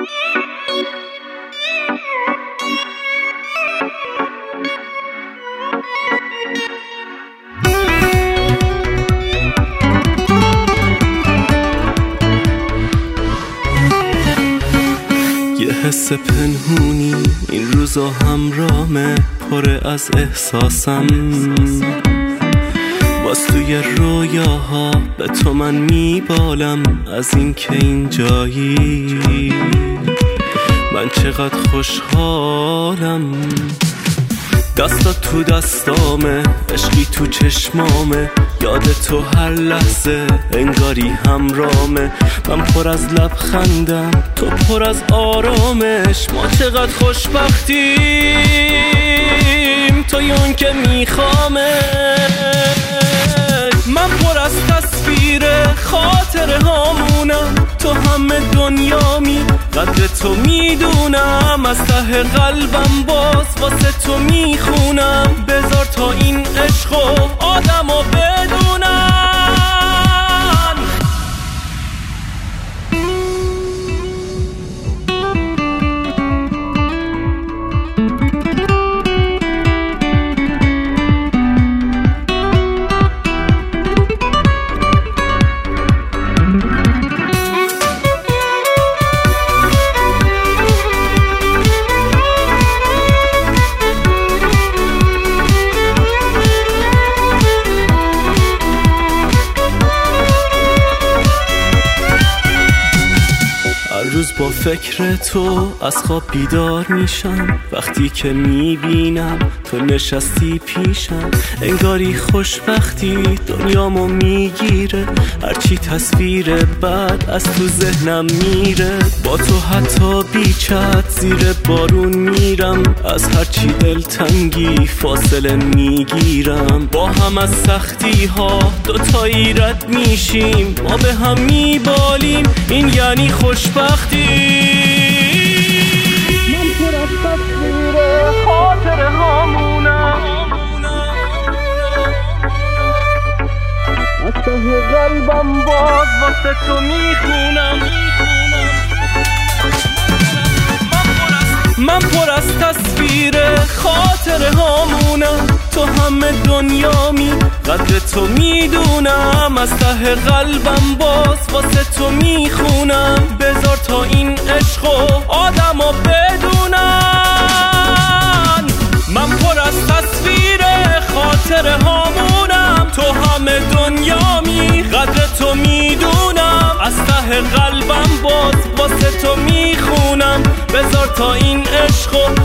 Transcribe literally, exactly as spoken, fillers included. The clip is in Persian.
یه حس پنهونی این روزا همرامه، پره از احساسم. باز توی رویاها به تو من میبالم از این که اینجایی. من چقدر خوشحالم، دستات تو دستامه، عشقی تو چشمامه، یاد تو هر لحظه انگاری همرامه. من پر از لبخندم، تو پر از آرامش، ما چقدر خوشبختیم توی اون که میخوامه. من پر از تصویر خاطره هامونم، تو همه دنیامی، قدر تو میدونم، از ته قلبم باز واسه تو میخونم. بذار تا این عشقو آدمو بدونم. روز با فکر تو از خواب بیدار میشم، وقتی که میبینم تو نشستی پیشم. انگاری خوشبختی دنیامو میگیره، هرچی تصویر بد از تو ذهنم میره. با تو حتی بیچت زیر بارون میرم، از هرچی دلتنگی فاصله میگیرم. با هم از سختی ها دوتایی رد میشیم، ما به هم میبالیم، این یعنی خوشبختی. من پر از تصویر خاطره هامونم، از ته قلبم باز واسه تو میخونم. من پر از تصویر خاطره هامونم، تو همه دنیامی، قدر تو میدونم، از ته قلبم باز واسه تو میخونم. بذار تا این عشقو آدمو بدونن. من پر از تصویر خاطره هامونم، تو همه دنیامی، قدر تو میدونم، از ته قلبم باز واسه تو میخونم. بذار تا این عشقو